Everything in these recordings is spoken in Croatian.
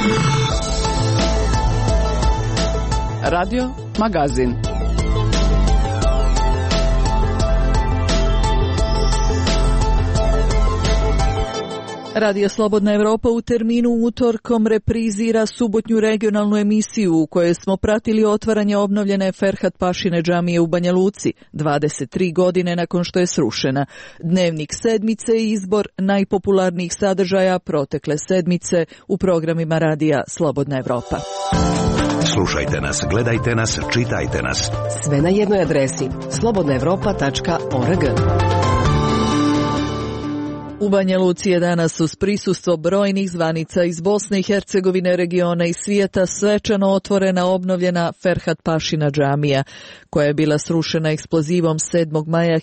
Radio Magazin. Radio Slobodna Evropa u terminu utorkom reprizira subotnju regionalnu emisiju u kojoj smo pratili otvaranje obnovljene Ferhat Pašine džamije u Banja Luci, 23 godine nakon što je srušena. Dnevnik sedmice i izbor najpopularnijih sadržaja protekle sedmice u programima Radija Slobodna Evropa. Slušajte nas, gledajte nas, čitajte nas. Sve na jednoj adresi slobodnaevropa.org. U Banja Luci je danas uz prisustvo brojnih zvanica iz Bosne i Hercegovine, regiona i svijeta svečano otvorena obnovljena Ferhat Pašina džamija, koja je bila srušena eksplozivom 7. maja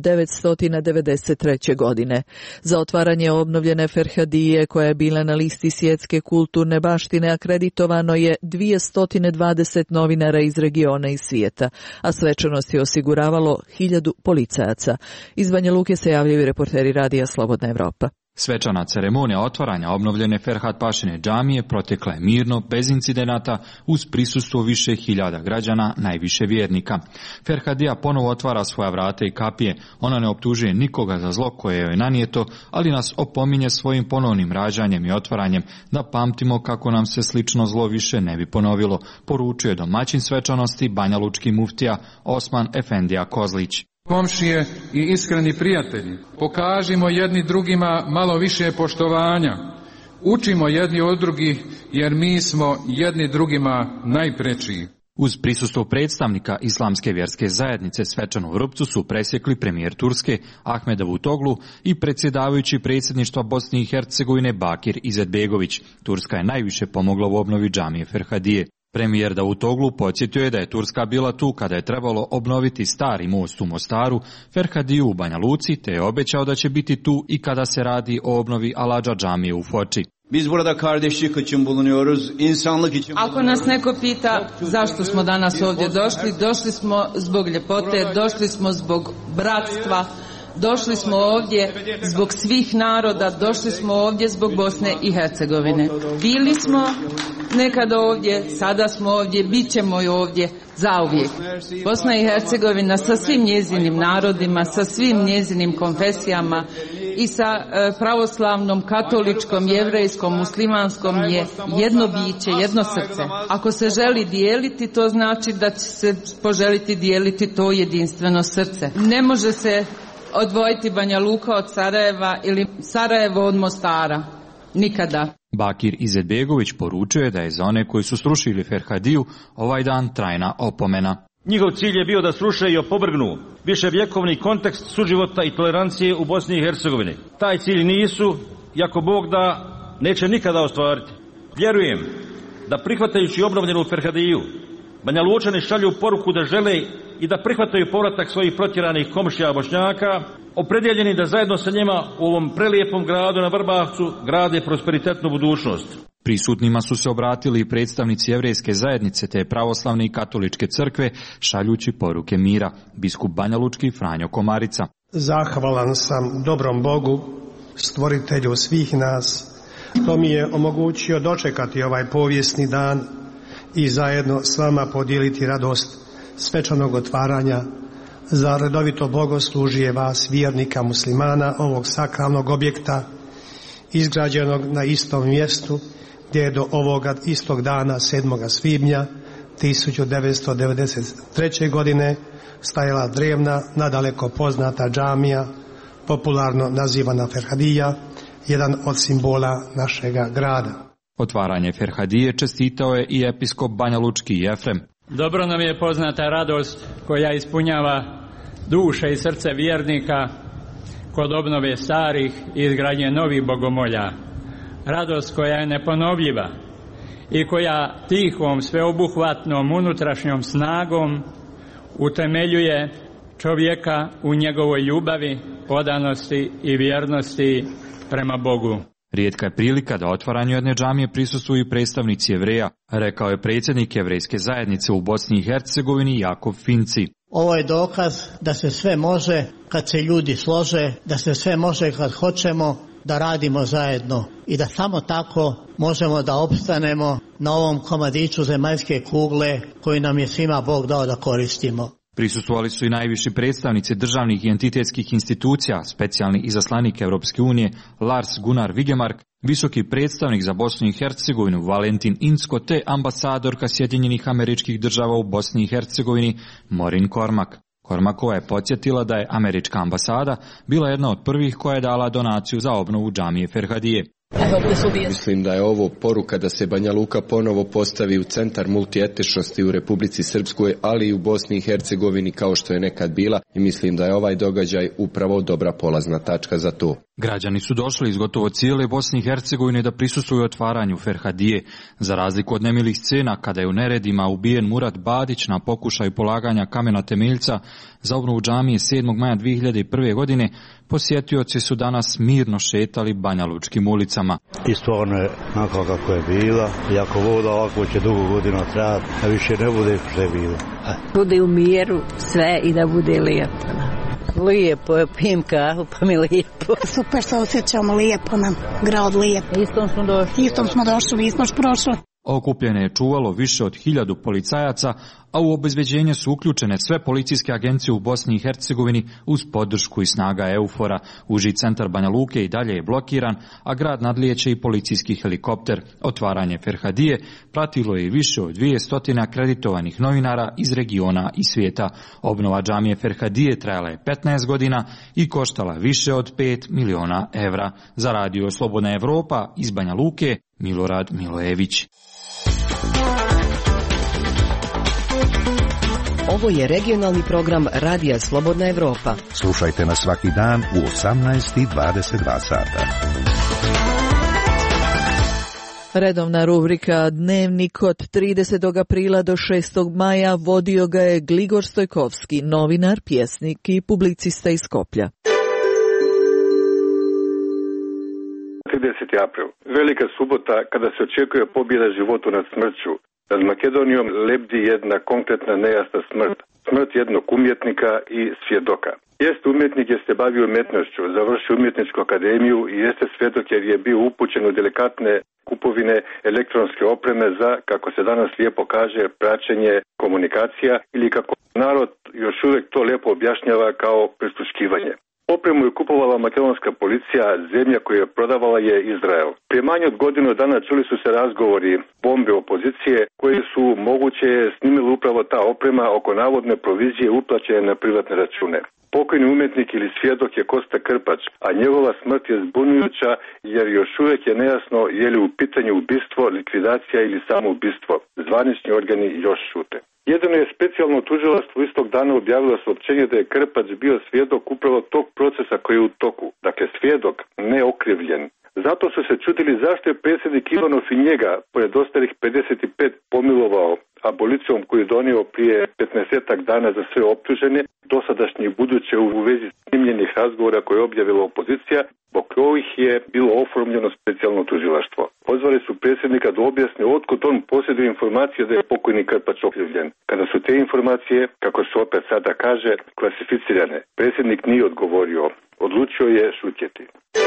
1993. godine. Za otvaranje obnovljene Ferhadije, koja je bila na listi svjetske kulturne baštine, akreditovano je 220 novinara iz regiona i svijeta, a svečanost je osiguravalo 1000 policajaca. Iz Banja Luke se javljaju reporteri Radija Slobodna Evropa. Svečana ceremonija otvaranja obnovljene Ferhat Pašine džamije protekla je mirno, bez incidenata, uz prisustvo više hiljada građana, najviše vjernika. Ferhadija ponovo otvara svoja vrata i kapije. Ona ne optužuje nikoga za zlo koje joj je nanijeto, ali nas opominje svojim ponovnim rađanjem i otvaranjem da pamtimo kako nam se slično zlo više ne bi ponovilo, poručuje domaćin svečanosti banjalučki muftija Osman Efendija Kozlić. Komšije i iskreni prijatelji, pokažimo jedni drugima malo više poštovanja. Učimo jedni od drugih jer mi smo jedni drugima najpreči. Uz prisustvo predstavnika Islamske vjerske zajednice svečanu vrpcu su presjekli premijer Turske Ahmed Davutoglu i predsjedavajući predsjedništva Bosne i Hercegovine Bakir Izetbegović. Turska je najviše pomogla u obnovi džamije Ferhadije. Premijer Davutoglu podsjetio je da je Turska bila tu kada je trebalo obnoviti stari most u Mostaru, Ferhadiju u Banja Luci, te je obećao da će biti tu i kada se radi o obnovi Aladža džamije u Foči. Ako nas neko pita zašto smo danas ovdje došli, došli smo zbog ljepote, došli smo zbog bratstva, došli smo ovdje zbog svih naroda, došli smo ovdje zbog Bosne i Hercegovine. Bili smo nekada ovdje, sada smo ovdje, bit ćemo i ovdje zauvijek. Bosna i Hercegovina sa svim njezinim narodima, sa svim njezinim konfesijama i sa pravoslavnom, katoličkom, jevrejskom, muslimanskom je jedno biće, jedno srce. Ako se želi dijeliti, to znači da će se poželiti dijeliti to jedinstveno srce. Ne može se odvojiti Banja Luka od Sarajeva ili Sarajevo od Mostara. Nikada. Bakir Izetbegović poručuje da je za one koji su srušili Ferhadiju ovaj dan trajna opomena. Njihov cilj je bio da sruše i opovrgnu viševjekovni kontekst suživota i tolerancije u Bosni i Hercegovini. Taj cilj nisu, jako Bog da, neće nikada ostvariti. Vjerujem da prihvatajući obnovljenu Ferhadiju, Banja Lučani šalju poruku da žele i da prihvataju povratak svojih protjeranih komšija Bošnjaka, opredjeljeni da zajedno sa njima u ovom prelijepom gradu na Vrbavcu grade prosperitetnu budućnost. Prisutnima su se obratili i predstavnici jevrejske zajednice te pravoslavne i katoličke crkve šaljući poruke mira. Biskup banjalučki Franjo Komarica. Zahvalan sam dobrom Bogu, stvoritelju svih nas, što mi je omogućio dočekati ovaj povijesni dan i zajedno s vama podijeliti radost svečanog otvaranja za redovito bogoslužje vas vjernika muslimana ovog sakralnog objekta izgrađenog na istom mjestu gdje je do ovoga istog dana 7. svibnja 1993. godine stajala drevna, nadaleko poznata džamija, popularno nazivana Ferhadija, jedan od simbola našega grada. Otvaranje Ferhadije čestitao je i episkop banjalučki Jefrem. Dobro nam je poznata radost koja ispunjava duše i srce vjernika kod obnove starih i izgradnje novih bogomolja. Radost koja je neponovljiva i koja tihom, sveobuhvatnom unutrašnjom snagom utemeljuje čovjeka u njegovoj ljubavi, odanosti i vjernosti prema Bogu. Rijetka je prilika da otvaranju jedne džamije prisustvuju predstavnici Jevreja, rekao je predsjednik jevrejske zajednice u Bosni i Hercegovini Jakov Finci. Ovo je dokaz da se sve može kad se ljudi slože, da se sve može kad hoćemo, da radimo zajedno i da samo tako možemo da opstanemo na ovom komadiću zemaljske kugle koji nam je svima Bog dao da koristimo. Prisustvovali su i najviši predstavnici državnih i entitetskih institucija, specijalni izaslanik Europske unije Lars Gunnar Vigemark, visoki predstavnik za Bosnu i Hercegovinu Valentin Incko te ambasadorka Sjedinjenih Američkih Država u Bosni i Hercegovini Maureen Cormack. Cormackova je podsjetila da je američka ambasada bila jedna od prvih koja je dala donaciju za obnovu džamije Ferhadije. Mislim da je ovo poruka da se Banja Luka ponovo postavi u centar multietničnosti u Republici Srpskoj, ali i u Bosni i Hercegovini kao što je nekad bila, i mislim da je ovaj događaj upravo dobra polazna tačka za to. Građani su došli iz gotovo cijele Bosne i Hercegovine da prisustvuju otvaranju Ferhadije. Za razliku od nemilih scena kada je u neredima ubijen Murat Badić na pokušaju polaganja kamena temeljca za obnovu džamije 7. maja 2001. godine, posjetioci su danas mirno šetali banjalučkim ulicama. I stvarno je onako kako je bila, i ako voda ovako će dugo godina trajati, a više ne bude što je bilo. Bude u miru sve i da bude lijepo. Lijepo je, pijem kahu, pa mi lijepo. Super se osjećamo, lijepo nam, grad lijep. Istom smo došli, nismo još prošli. Okupljene je čuvalo više od 1000 policajaca, a u obezbeđenje su uključene sve policijske agencije u Bosni i Hercegovini uz podršku i snaga EUFOR-a. Uži centar Banja Luke i dalje je blokiran, a grad nadlijeće i policijski helikopter. Otvaranje Ferhadije pratilo je i više od 200 akreditovanih novinara iz regiona i svijeta. Obnova džamije Ferhadije trajala je 15 godina i koštala više od 5 miliona evra. Za Radio Slobodna Evropa iz Banja Luke, Milorad Milojević. Ovo je regionalni program Radija Slobodna Evropa. Slušajte nas svaki dan u 18:22 sata. Redovna rubrika Dnevnik od 30. aprila do 6. maja vodio ga je Gligor Stojkovski, novinar, pjesnik i publicista iz Skoplja. 30. april. Velika subota kada se očekuje pobjeda životu nad smrću. Nad Makedonijom lebdi jedna konkretna nejasna smrt. Smrt jednog umjetnika i svjedoka. Jeste umjetnik jer se bavio umjetnošću, završio umjetničku akademiju i jeste svjedok jer je bio upućen u delikatne kupovine elektronske opreme za, kako se danas lijepo kaže, praćenje komunikacija ili kako narod još uvijek to lijepo objašnjava kao prisluškivanje. Opremu je kupovala makedonska policija, zemlja koju je prodavala je Izrael. Prije manje od godinu dana čuli su se razgovori bombe opozicije koji su moguće snimili upravo ta oprema oko navodne provizije uplaćene na privatne račune. Pokojni umjetnik ili svjedok je Kosta Krpač, a njegova smrt je zbunjujuća jer još uvijek je nejasno je li u pitanju ubistvo, likvidacija ili samo ubistvo. Zvanični organi još šute. Jedino je specijalno tužilaštvo istog dana objavilo saopćenje da je Krpač bio svjedok upravo tog procesa koji je u toku. Dakle, svjedok, ne okrivljen. Zato su se čudili zašto je predsjednik Ivanov i njega, pored ostalih 55, pomilovao abolicijom koju je donio prije 15 dana za sve optužene, dosadašnje i buduće u vezi snimljenih razgovora koje je objavila opozicija, zbog kojih je bilo oformljeno specijalno tužilaštvo. Pozvali su predsjednika da objasni otkud on posjeduje informacije da je pokojni Krpač okrivljen. Kada su te informacije, kako se opet sada kaže, klasificirane, predsjednik nije odgovorio, odlučio je šutjeti.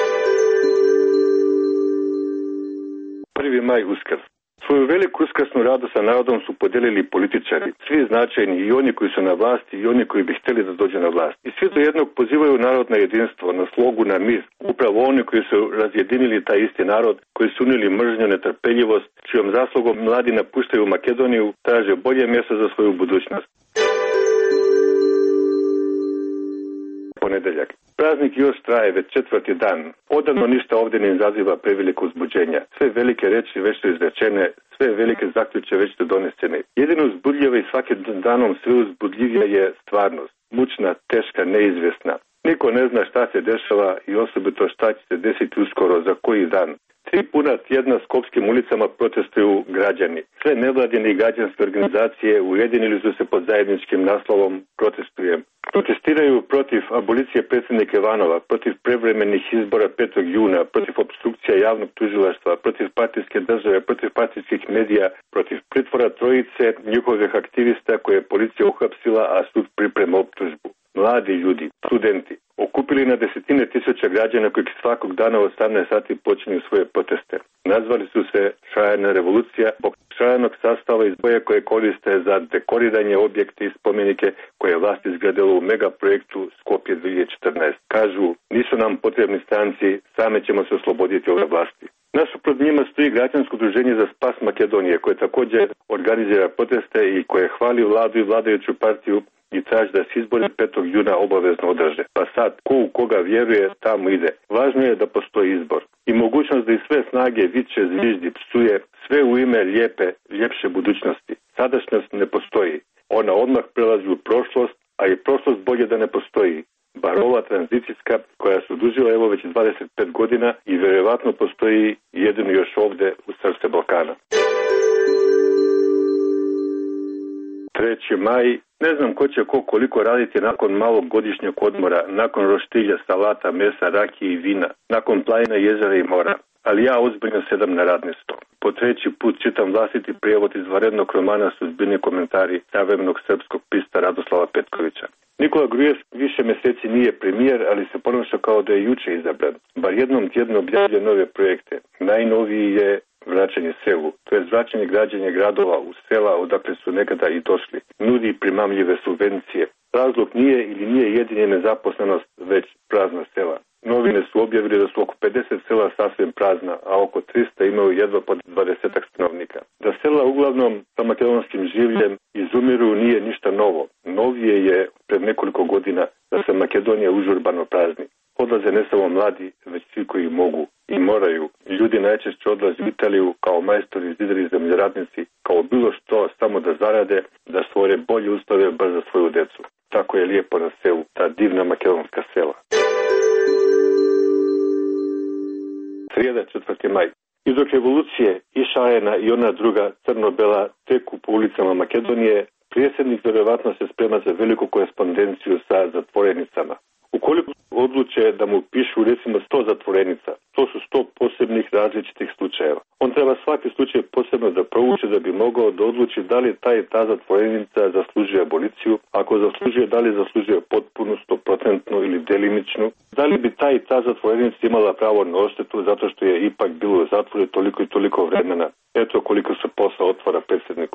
1. maj Uskrs. Svoju veliku uskrsnu radost sa narodom su podijelili političari, svi značajni, i oni koji su na vlasti i oni koji bi htjeli da dođu na vlast. I svi do jednog pozivaju narod na jedinstvo, na slogu, na mir. Upravo oni koji su razjedinili taj isti narod, koji su unili mržnju, netrpeljivost, čijom zaslugom mladi napuštaju Makedoniju, traže bolje mjesto za svoju budućnost. Ponedeljak. Praznik još traje već 4. dan. Odavno ništa ovdje ne izaziva preveliko uzbuđenja. Sve velike reči već su izrečene, sve velike zaključke već su donesene. Jedino uzbudljivo i svakim danom sve uzbudljivija je stvarnost. Mučna, teška, neizvjesna. Niko ne zna šta se dešava i osobito šta će se desiti uskoro za koji dan. 3 puna tjedna skopskim ulicama protestuju građani. Sve nevladine i građanske organizacije ujedinili su se pod zajedničkim naslovom Protestujem. Protestiraju protiv abolicije predsjednika Ivanova, protiv prevremenih izbora 5. juna, protiv opstrukcija javnog tužilaštva, protiv partijske države, protiv partijskih medija, protiv pritvora trojice njihovih aktivista koje je policija uhapsila, a sud priprema optužbu. Mladi ljudi, studenti, okupili na desetine tisuća građana koji svakog dana u 18 sati počinju svoje proteste. Nazvali su se Šajna revolucija zbog šajanog sastava iz boje koje koriste za dekoriranje objekte i spomenike koje je vlast izgradila u megaprojektu Skopje 2014. Kažu, nisu nam potrebni stranci, same ćemo se osloboditi ove vlasti. Nasuprot njima stoji građansko udruženje za spas Makedonije koje također organizira proteste i koje hvali vladu i vladajuću partiju i traži da se izbori 5. juna obavezno održe. Pa sad, ko u koga vjeruje, tamo ide. Važno je da postoji izbor. I mogućnost da iz sve snage viče, zviždi, psuje, sve u ime ljepše budućnosti. Sadašnjost ne postoji. Ona odmah prelazi u prošlost, a i prošlost bolje da ne postoji. Bar ova tranzicijska koja se odužila evo već 25 godina i vjerovatno postoji jedino još ovdje u srce Balkana. 3. maj, ne znam ko će koliko raditi nakon malog godišnjeg odmora, nakon roštilja, salata, mesa, rakije i vina, nakon planina, jezera i mora. Ali ja ozbiljno sedam na radni sto. Po 3. put čitam vlastiti prijevod izvanrednog romana Suzbini komentari savremenog srpskog pista Radoslava Petkovića. Nikola Gruevski više mjeseci nije premijer, ali se ponaša kao da je juče izabran. Bar jednom tjedno objavlja nove projekte. Najnoviji je vraćanje selu, to je vraćanje građenja gradova u sela odakle su nekada i došli. Nudi primamljive subvencije. Razlog nije jedinje nezaposlenost, već prazna sela. Novine su objavili da su oko 50 sela sasvim prazna, a oko 300 imaju jedva pod 20 stanovnika. Da sela uglavnom sa makedonskim življem izumiru nije ništa novo. Novije je pred nekoliko godina da se Makedonija užurbano prazni. Odlaze ne samo mladi, već svi koji mogu i moraju. Ljudi najčešće odlaze u Italiju kao majstori, zidari, zemljoradnici, kao bilo što samo da zarade, da stvore bolje uslove bar za svoju decu. Tako je lijepo na selu, ta divna makedonska sela. Srijeda, 4. maj. I dok revolucije i Šajena i ona druga crno-bela teku po ulicama Makedonije, predsjednik vjerovatno se sprema za veliku korespondenciju sa zatvorenicama. Ukoliko odluče da mu pišu recimo 100 zatvorenica, to su 100 posebnih različitih slučajeva. On treba svaki slučaj posebno da prouči da bi mogao da odluči da li ta zatvorenica zaslužuje aboliciju, ako zaslužuje, da li zaslužuje potpunu, 100% ili delimičnu, da li bi ta zatvorenica imala pravo na odštetu zato što je ipak bilo u zatvoru toliko i toliko vremena. Eto koliko se posao otvara predsjedniku.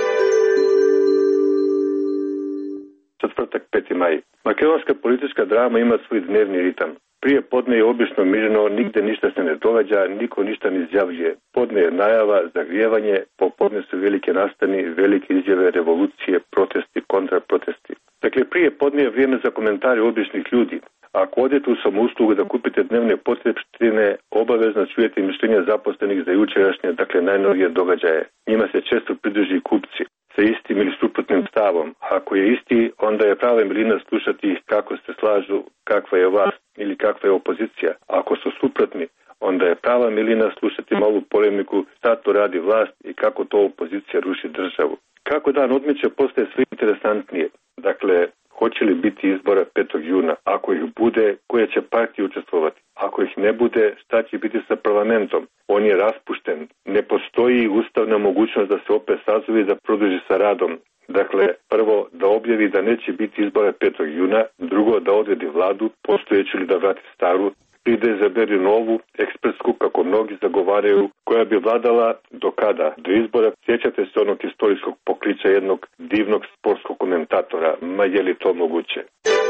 Četvrtak, 5. maj. Makedonska politička drama ima svoj dnevni ritam. Prije podne je obično mirno, nigde ništa se ne događa, niko ništa ne izjavljuje. Podne je najava, zagrijevanje, popodne su velike nastani, velike izjave, revolucije, protesti, kontraprotesti. Dakle, prije podne je vrijeme za komentare običnih ljudi. Ako odete u samouslugu da kupite dnevne potrebštine, obavezno čujete mišljenja zaposlenih za jučerašnje, dakle najnovije događaje. Njima se često pridruži kupci sa istim ili suprotnim stavom. Ako je isti, onda je prava milina slušati ih kako se slažu, kakva je vlast ili kakva je opozicija. Ako su suprotni, onda je prava milina slušati malu polemiku šta to radi vlast i kako to opozicija ruši državu. Kako dan odmiče postaje sve interesantnije. Dakle, hoće li biti izbora 5. juna? Ako ih bude, koje će partije učestvovati? Ako ih ne bude, šta će biti sa parlamentom? On je raspušten. Ne postoji ustavna mogućnost da se opet sazove i da produži sa radom. Dakle, prvo da objavi da neće biti izbora 5. juna, drugo da odredi vladu, postojeću ili da vrati staru, i da izaberi novu, ekspertsku, kako mnogi zagovaraju, koja bi vladala do kada? Do izbora. Sjećate se onog istorijskog pokliča jednog divnog sportskog komentatora. Ma je li to moguće?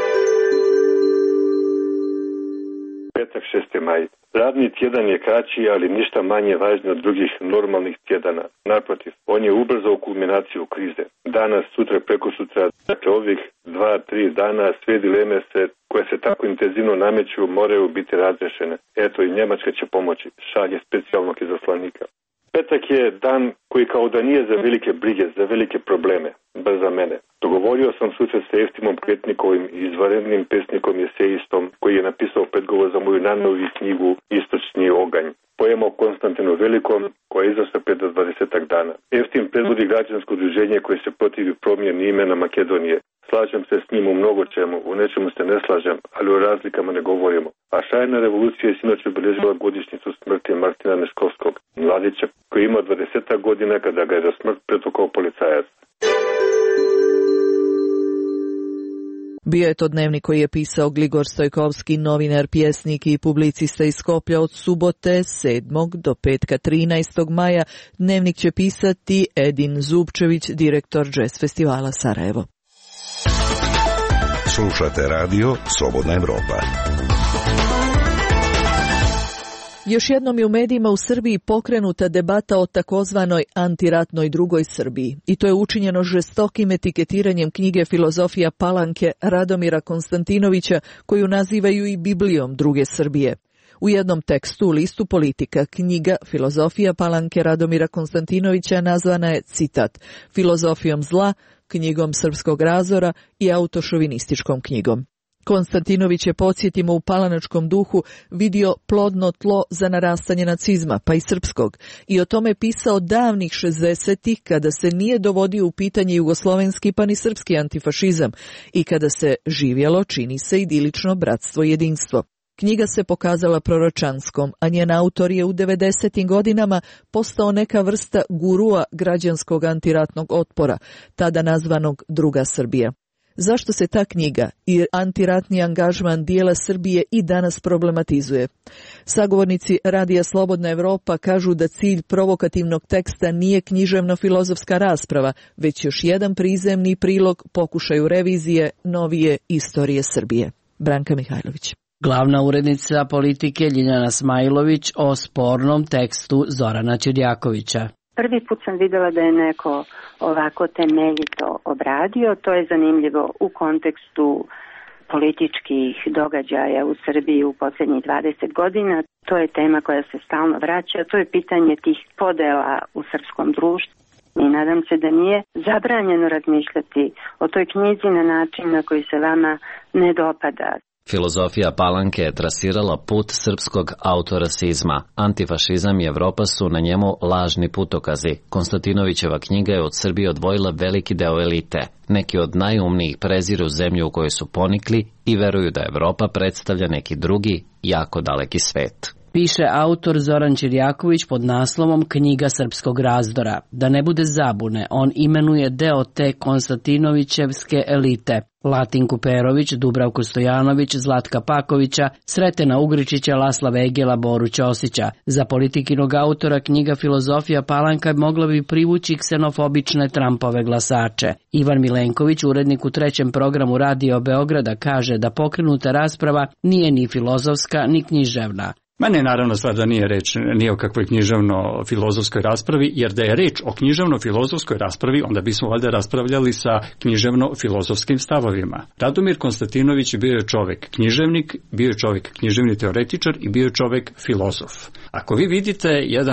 Petak, 6. maj. Radni tjedan je kraći, ali ništa manje važnije od drugih normalnih tjedana. Naprotiv, on je ubrzao kulminaciju krize. Danas, sutra, prekosutra, dakle ovih 2-3 dana sve dileme koje se tako intenzivno nameću moraju biti razrešene. Eto i Njemačka će pomoći. Šalje specijalnog izaslanika. Petak je dan koji kao da nije za velike brige, za velike probleme, bar za mene. Dogovorio sam susret sa Eftimom Kretnikovim, izvanrednim pesnikom i esejistom, koji je napisao predgovor za moju najnoviju knjigu Istočni oganj. Poema o Konstantinu Velikom, koja je izašla pred 20 dana. Eftim predvodi građansko udruženje koje se protivi promjeni imena Makedonije. Slažem se s njim u mnogo čemu, u nečemu se ne slažem, ali o razlikama ne govorimo. A Šajna revolucija je sinoć obilježila godišnjicu smrti Martina Neškovskog, mladića koji ima 20 godina kada ga je za smrt pretukao policajac. Bio je to dnevnik koji je pisao Gligor Stojkovski, novinar, pjesnik i publicista iz Skoplja od subote 7. do petka 13. maja. Dnevnik će pisati Edin Zubčević, direktor Jazz festivala Sarajevo. Slušate radio Slobodna Evropa. Još jednom je u medijima u Srbiji pokrenuta debata o takozvanoj antiratnoj drugoj Srbiji. I to je učinjeno žestokim etiketiranjem knjige Filozofija Palanke Radomira Konstantinovića, koju nazivaju i Biblijom druge Srbije. U jednom tekstu u listu Politika knjiga Filozofija Palanke Radomira Konstantinovića nazvana je, citat, filozofijom zla, knjigom srpskog razora i autošovinističkom knjigom. Konstantinović je, podsjetimo, u palanačkom duhu vidio plodno tlo za narastanje nacizma, pa i srpskog, i o tome pisao davnih 60-ih, kada se nije dovodio u pitanje jugoslovenski pa ni srpski antifašizam i kada se živjelo, čini se, idilično bratstvo i jedinstvo. Knjiga se pokazala proročanskom, a njen autor je u 90. godinama postao neka vrsta gurua građanskog antiratnog otpora, tada nazvanog Druga Srbija. Zašto se ta knjiga i antiratni angažman dijela Srbije i danas problematizuje? Sagovornici Radija Slobodna Evropa kažu da cilj provokativnog teksta nije književno-filozofska rasprava, već još jedan prizemni prilog pokušaju revizije novije istorije Srbije. Branka Mihajlović. Glavna urednica Politike Ljiljana Smajlović o spornom tekstu Zorana Ćirjakovića. Prvi put sam vidjela da je neko ovako temeljito obradio. To je zanimljivo u kontekstu političkih događaja u Srbiji u posljednjih 20 godina. To je tema koja se stalno vraća. To je pitanje tih podela u srpskom društvu. I nadam se da nije zabranjeno razmišljati o toj knjizi na način na koji se vama ne dopada. Filozofija Palanke je trasirala put srpskog autorasizma. Antifašizam i Evropa su na njemu lažni putokazi. Konstantinovićeva knjiga je od Srbije odvojila veliki deo elite. Neki od najumnijih preziru zemlju u kojoj su ponikli i veruju da Evropa predstavlja neki drugi, jako daleki svet. Piše autor Zoran Ćirjaković pod naslovom Knjiga srpskog razdora. Da ne bude zabune, on imenuje deo te Konstantinovićevske elite. Latinku Perović, Dubravku Stojanović, Zlatka Pakovića, Sretena Ugričića, Lasla Vegela, Boru Ćosića. Za Politikinog autora knjiga Filozofija Palanka mogla bi privući ksenofobične Trumpove glasače. Ivan Milenković, urednik u 3. programu Radio Beograda, kaže da pokrenuta rasprava nije ni filozofska ni književna. Mene naravno stvar da nije reč ni o kakvoj književno-filozofskoj raspravi, jer da je reč o književno-filozofskoj raspravi, onda bismo valjda raspravljali sa književno-filozofskim stavovima. Radomir Konstantinović bio je čovjek književnik, bio je čovjek književni teoretičar i bio je čovjek filozof. Ako vi vidite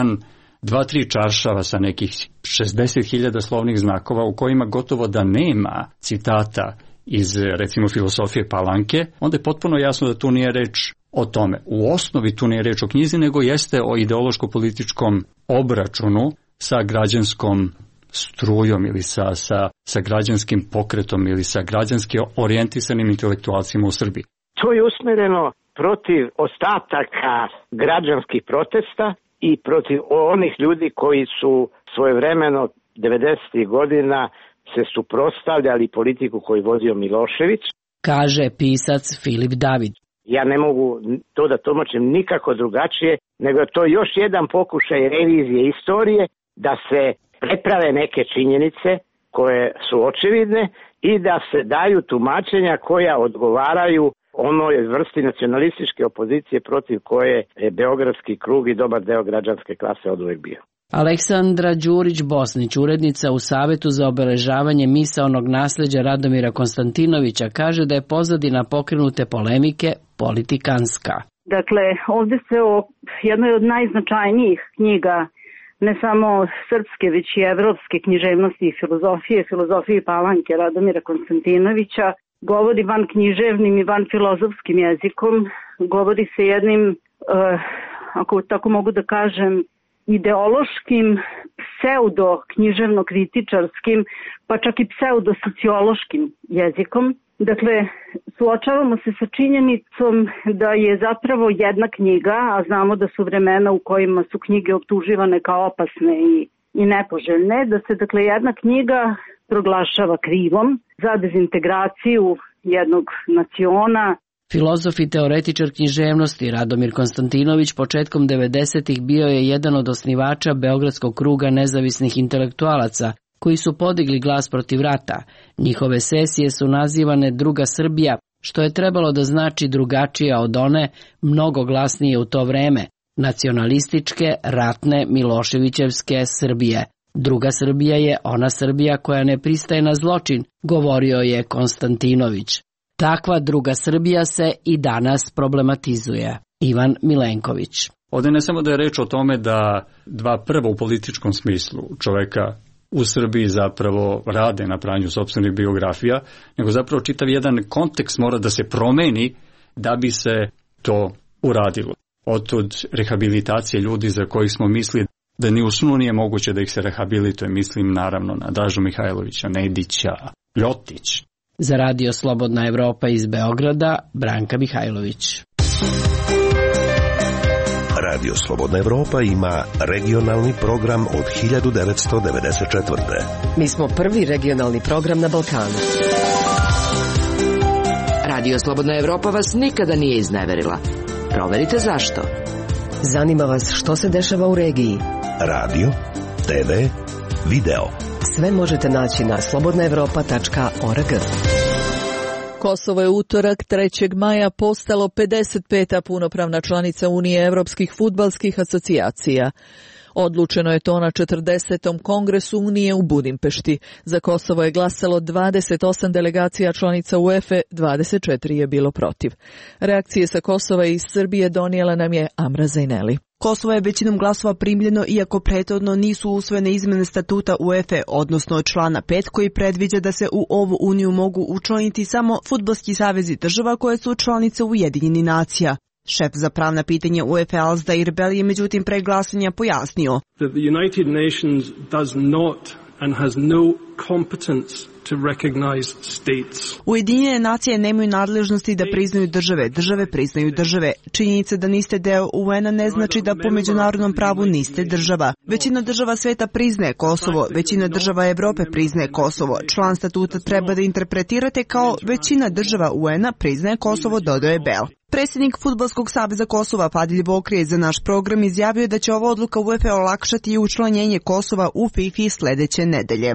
2-3 čaršava sa nekih 60.000 slovnih znakova u kojima gotovo da nema citata iz, recimo, filozofije Palanke, onda je potpuno jasno da tu nije reč o tome. U osnovi tu nije reč o knjizi, nego jeste o ideološko-političkom obračunu sa građanskom strujom ili sa građanskim pokretom ili sa građanski orijentisanim intelektualcima u Srbiji. To je usmjereno protiv ostataka građanskih protesta i protiv onih ljudi koji su svojevremeno 90. godina se suprotstavljali politiku koju vodio Milošević. Kaže pisac Filip David. Ja ne mogu to da tumačim nikako drugačije, nego to još jedan pokušaj revizije istorije da se preprave neke činjenice koje su očevidne i da se daju tumačenja koja odgovaraju onoj vrsti nacionalističke opozicije protiv koje je beogradski krug i dobar deo građanske klase oduvek bio. Aleksandra Đurić-Bosnić, urednica u Savetu za obeležavanje misaonog nasljeđa Radomira Konstantinovića, kaže da je pozadina pokrenute polemike politikanska. Dakle, ovdje se o jednoj od najznačajnijih knjiga, ne samo srpske, već i evropske književnosti i filozofije Palanke Radomira Konstantinovića, govori van književnim i van filozofskim jezikom, govori se jednim, ako tako mogu da kažem, ideološkim, pseudo-književno-kritičarskim, pa čak i pseudo-sociološkim jezikom. Dakle, suočavamo se sa činjenicom da je zapravo jedna knjiga, a znamo da su vremena u kojima su knjige optuživane kao opasne i nepoželjne, da se dakle jedna knjiga proglašava krivom za dezintegraciju jednog naciona. Filozof i teoretičar književnosti Radomir Konstantinović početkom 90-ih bio je jedan od osnivača Beogradskog kruga nezavisnih intelektualaca, koji su podigli glas protiv rata. Njihove sesije su nazivane Druga Srbija, što je trebalo da znači drugačija od one, mnogo glasnije u to vreme, nacionalističke, ratne, Miloševićevske Srbije. Druga Srbija je ona Srbija koja ne pristaje na zločin, govorio je Konstantinović. Takva druga Srbija se i danas problematizuje. Ivan Milenković. Ovdje ne samo da je reč o tome da dva prva u političkom smislu čoveka u Srbiji zapravo rade na pranju sopstvenih biografija, nego zapravo čitav jedan kontekst mora da se promeni da bi se to uradilo. Otud rehabilitacije ljudi za kojih smo mislili da ni u snu nije moguće da ih se rehabilituje, mislim naravno na Dražu Mihajlovića, Nedića, Ljotić. Za Radio Slobodna Evropa iz Beograda, Branka Mihajlović. Radio Slobodna Evropa ima regionalni program od 1994. Mi smo prvi regionalni program na Balkanu. Radio Slobodna Evropa vas nikada nije izneverila. Proverite zašto. Zanima vas što se dešava u regiji. Radio, TV, video. Sve možete naći na slobodnaevropa.org. Kosovo je utorak 3. maja postalo 55. punopravna članica Unije evropskih fudbalskih asocijacija. Odlučeno je to na 40. kongresu Unije u Budimpešti. Za Kosovo je glasalo 28 delegacija članica UEFA, 24 je bilo protiv. Reakcije sa Kosova i iz Srbije donijela nam je Amra Zajneli. Kosovo je većinom glasova primljeno, iako prethodno nisu usvojene izmene statuta UEFA, odnosno člana 5 koji predviđa da se u ovu uniju mogu učlaniti samo fudbalski savezi država koje su članice Ujedinjenih nacija. Šef za pravna pitanja UEFA Alsdair Bell je međutim pre glasanja pojasnio. The United Nations does not and has no competence to recognize states. Ujedinjene nacije nemaju nadležnosti da priznaju države, države priznaju države. Činjenica da niste deo UN-a ne znači da po međunarodnom pravu niste država. Većina država sveta priznaje Kosovo, većina država Evrope priznaje Kosovo. Član statuta treba da interpretirate kao većina država UN-a priznaje Kosovo, dodaje Bell. Predsjednik Fudbalskog saveza Kosova Fadil Vokri je za naš program izjavio da će ova odluka UEFA olakšati i učlanjenje Kosova u FIFA sljedeće nedelje.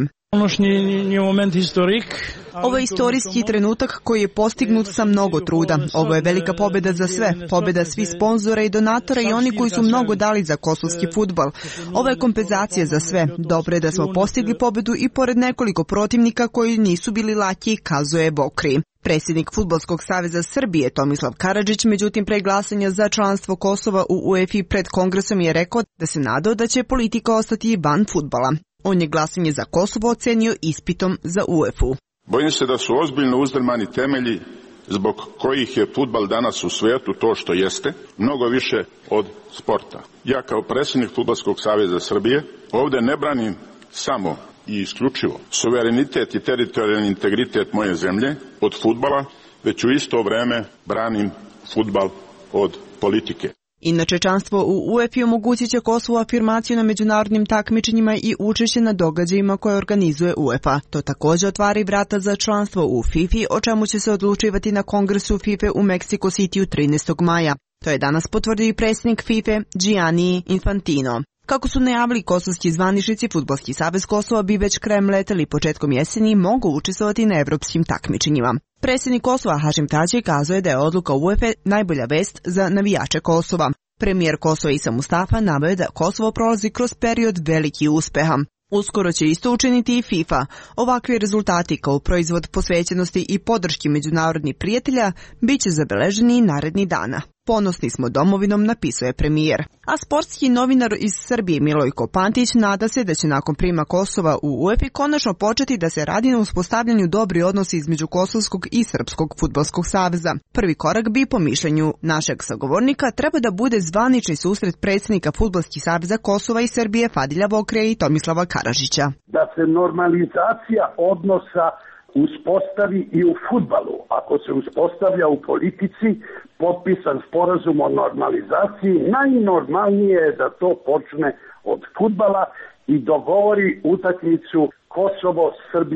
Ovo je istorijski trenutak koji je postignut sa mnogo truda. Ovo je velika pobjeda za sve, pobjeda svih sponzora i donatora i oni koji su mnogo dali za kosovski fudbal. Ovo je kompenzacija za sve. Dobro je da smo postigli pobjedu i pored nekoliko protivnika koji nisu bili laki, kazuje Vokri. Predsjednik Fudbalskog saveza Srbije Tomislav Karadžić, međutim pre glasanja za članstvo Kosova u UEFA pred kongresom je rekao da se nadao da će politika ostati van fudbala. On je glasanje za Kosovo ocenio ispitom za UEFA-u. Bojim se da su ozbiljno uzdrmani temelji zbog kojih je fudbal danas u svijetu to što jeste, mnogo više od sporta. Ja kao predsjednik Fudbalskog saveza Srbije ovdje ne branim samo i isključivo suverenitet i teritorijalni integritet moje zemlje od fudbala, već u isto vrijeme branim fudbal od politike. Inače, članstvo u UEFA omogućit će Kosovu afirmaciju na međunarodnim takmičenjima i učešće na događajima koje organizuje UEFA. To također otvara i vrata za članstvo u FIFA, o čemu će se odlučivati na kongresu FIFA u Mexico Cityu 13. maja. To je danas potvrdio i predsjednik FIFA Gianni Infantino. Kako su najavili kosovski zvaničnici, Fudbalski savez Kosova bi već krajem leta ili početkom jeseni mogu učestvovati na evropskim takmičenjima. Predsjednik Kosova Hašim Tači kazuje da je odluka UEFA najbolja vest za navijače Kosova. Premijer Kosova Isa Mustafa naveo je da Kosovo prolazi kroz period velikih uspeha. Uskoro će isto učiniti i FIFA. Ovakvi rezultati kao proizvod posvećenosti i podrški međunarodnih prijatelja bit će zabeleženi i narednih dana. Ponosni smo domovinom, napisao je premijer. A sportski novinar iz Srbije Milojko Pantić nada se da će nakon prijema Kosova u UEFA konačno početi da se radi na uspostavljanju dobri odnosi između Kosovskog i Srpskog fudbalskog saveza. Prvi korak bi, po mišljenju našeg sagovornika, treba da bude zvanični susret predsjednika Fudbalskih saveza Kosova i Srbije Fadilja Vokrija i Tomislava Karadžića. Da se normalizacija odnosa uspostavi i u fudbalu. Ako se uspostavlja u politici, potpisan sporazum o normalizaciji, najnormalnije je da to počne od fudbala i dogovori utakmicu Kosovo, Srbija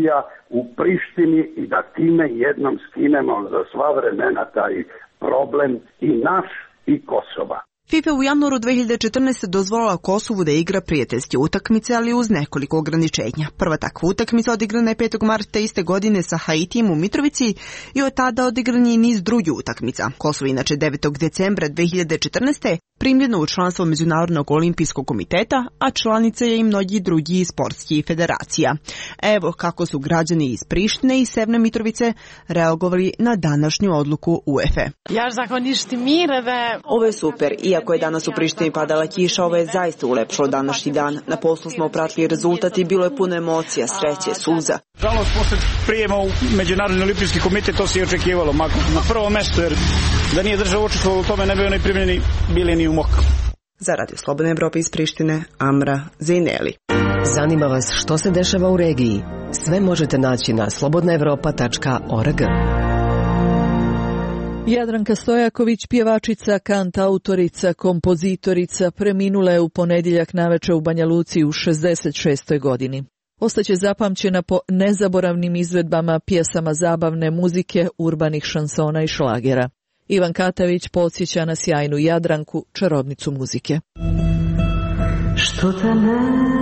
u Prištini i da time jednom skinemo za sva vremena taj problem i naš i Kosova. FIFA u januaru 2014. dozvolila Kosovu da igra prijateljske utakmice, ali uz nekoliko ograničenja. Prva takva utakmica odigrana je 5. marta iste godine sa Haitijem u Mitrovici i od tada odigran je niz drugih utakmica. Kosovo inače 9. decembra 2014. primljeno u članstvo Međunarodnog olimpijskog komiteta, a članica je i mnogi drugi sportskih federacija. Evo kako su građani iz Prištine i Severne Mitrovice reagovali na današnju odluku UEFA. Ovo je super. Iako je danas u Prištini padala kiša, ovo je zaista ulepšalo današnji dan. Na poslu smo pratili rezultat i bilo je puno emocija, sreće, suza. Žalost, posle prijema u Međunarodni olimpijski komitet, to se i očekivalo. Na prvo mesto, jer da nije država učestvovala u tome, ne bi oni primljeni bili ni u mok. Za Radio Slobodne Evrope iz Prištine, Amra Zejneli. Zanima vas što se dešava u regiji? Sve možete naći na slobodnaevropa.org. Jadranka Stojaković, pjevačica, kantautorica, kompozitorica, preminula je u ponedjeljak navečer u Banja Luci u 66. godini. Ostaće zapamćena po nezaboravnim izvedbama pjesama zabavne muzike, urbanih šansona i šlagera. Ivan Katavić podsjeća na sjajnu Jadranku, čarobnicu muzike. Što te nema?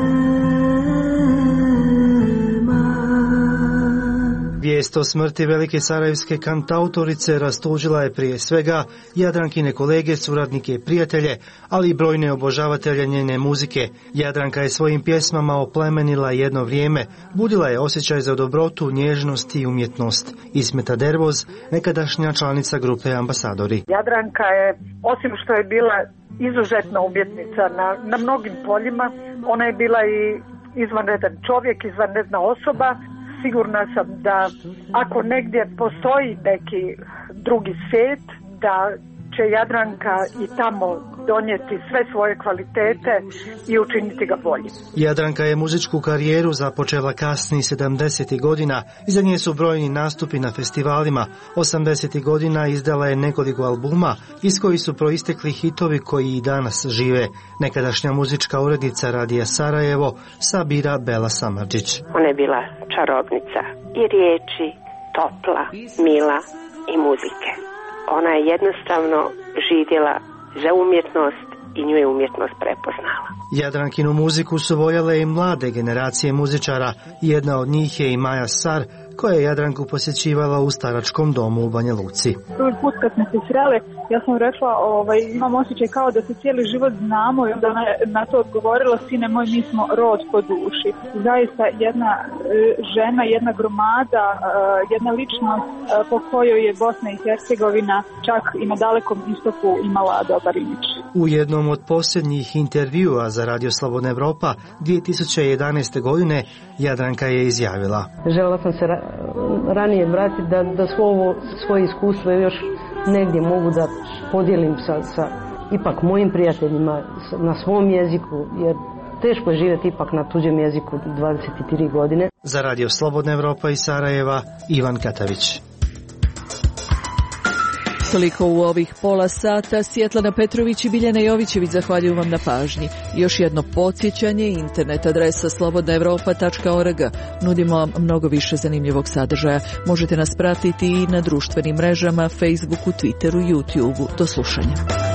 Vijest o smrti velike sarajevske kantautorice rastužila je prije svega Jadrankine kolege, suradnike i prijatelje, ali i brojne obožavatelje njene muzike. Jadranka je svojim pjesmama oplemenila jedno vrijeme, budila je osjećaj za dobrotu, nježnost i umjetnost. Ismeta Dervoz, nekadašnja članica grupe Ambasadori. Jadranka je, osim što je bila izuzetna umjetnica na mnogim poljima, ona je bila i izvanredan čovjek, izvanredna osoba. Sigurna sam da ako negdje postoji neki drugi svijet, da će Jadranka i tamo donijeti sve svoje kvalitete i učiniti ga boljim. Jadranka je muzičku karijeru započela kasnih 70. godina. Iza nje su brojni nastupi na festivalima. 80. godina izdala je nekoliko albuma iz kojih su proistekli hitovi koji i danas žive. Nekadašnja muzička urednica Radija Sarajevo, Sabira Bela Samardžić. Ona je bila čarobnica i riječi, topla, mila i muzike. Ona je jednostavno živjela za umjetnost i nju je umjetnost prepoznala. Jadrankinu muziku su voljele i mlade generacije muzičara. Jedna od njih je i Maja Sar, koja je Jadranku posjećivala u staračkom domu u Banja Luci. Prvi put kad smo se sreli, ja sam rekla, imam osjećaj kao da se cijeli život znamo i onda ona je na to odgovorila, sine moj, mi smo rod po duši. Zaista jedna žena, jedna gromada, jedna ličnost po kojoj je Bosna i Hercegovina čak i na Dalekom istoku imala dobar imidž. U jednom od posljednjih intervjua za Radio Slobodna Evropa 2011. godine Jadranka je izjavila: željela sam se ranije vratiti da svoje iskustvo još negdje mogu da podijelim sa ipak mojim prijateljima na svom jeziku, jer teško je živjeti ipak na tuđem jeziku 23 godine. Za Radio Slobodna Evropa iz Sarajeva, Ivan Katavić. Toliko u ovih pola sata. Svjetlana Petrović i Biljana Jovićević zahvaljuju vam na pažnji. Još jedno podsjećanje, internet adresa slobodnaevropa.org. Nudimo vam mnogo više zanimljivog sadržaja. Možete nas pratiti i na društvenim mrežama, Facebooku, Twitteru, YouTubeu. Do slušanja.